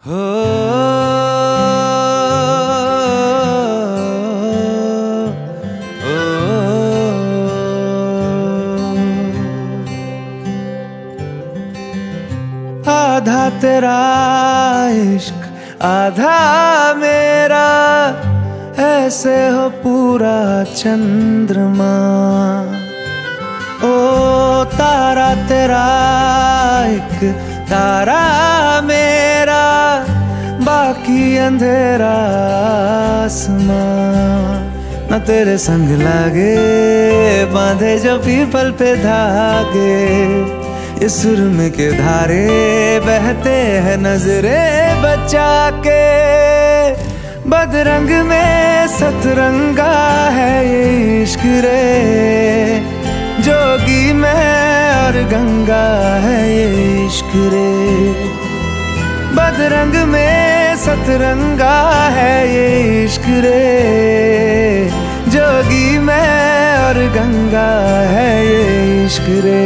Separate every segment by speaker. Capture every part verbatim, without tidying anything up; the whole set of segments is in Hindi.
Speaker 1: हो आधा तेरा इश्क आधा मेरा, ऐसे हो पूरा चंद्रमा। ओ तारा तेरा एक तारा मेरा, बाकी अंधेरा आसमां। न तेरे संग लागे बांधे जो पीपल पे धागे, इस सुरम के धारे बहते हैं नजरे बचा के। बदरंग में सतरंगा है ये इश्क रे, जोगी में और गंगा है ये इश्क रे। बदरंग में सतरंगा है ये इश्क रे, जोगी में और गंगा है ये इश्क रे।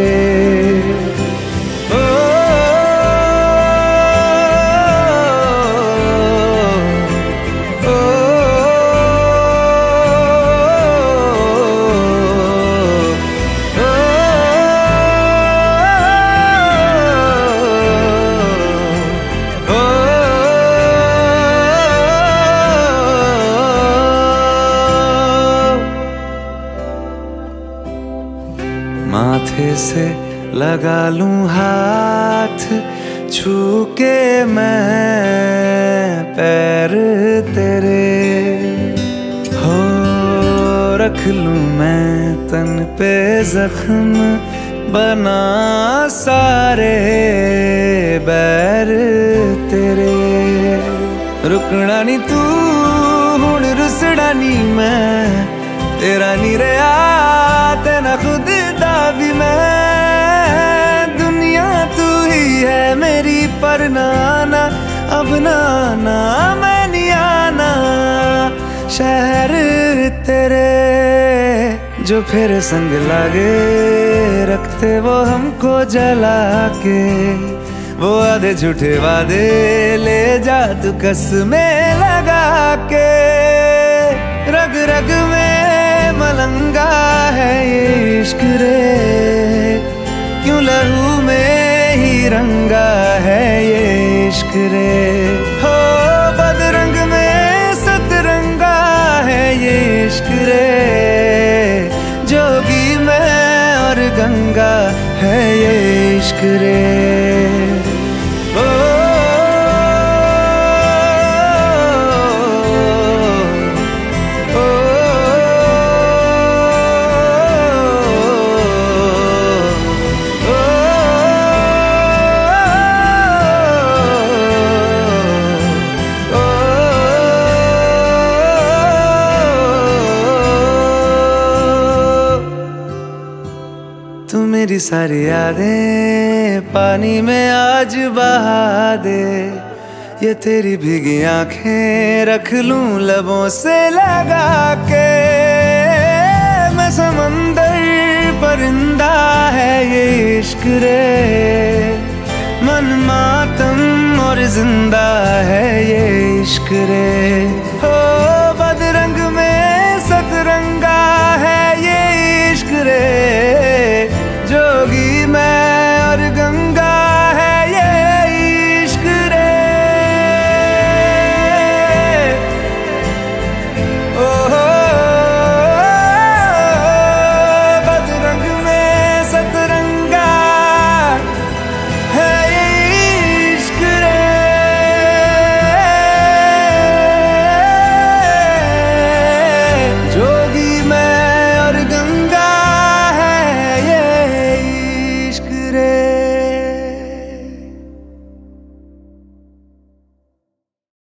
Speaker 1: माथे से लगा लूं हाथ, छू के मैं पैर तेरे। हो रख लूं मैं तन पे जख्म, बना सारे बैर तेरे। रुकना नी तू हुण रुसड़ा नी मैं, तेरा नी रहा तेना खुद भी मैं। दुनिया तू ही है मेरी पर नाना, अब नाना मैं नहीं आना। शहर तेरे जो फिर संग लागे, रखते वो हमको जला के। वो आधे झूठे वादे ले जा तू कसमें लगा के। रग रग में मलंगा है ये इश्क रे, क्यों लहू में ही रंगा है ये इश्क रे। हो बदरंग में सतरंगा है ये इश्क रे, जोगी में और गंगा है ये इश्क रे। तू मेरी सारी यादें पानी में आज बहा दे। ये तेरी भीगी आंखें रख लूं लबों से लगा के। मैं समंदर परिंदा है ये इश्क रे, मन मातम और जिंदा है ये इश्क रे। हो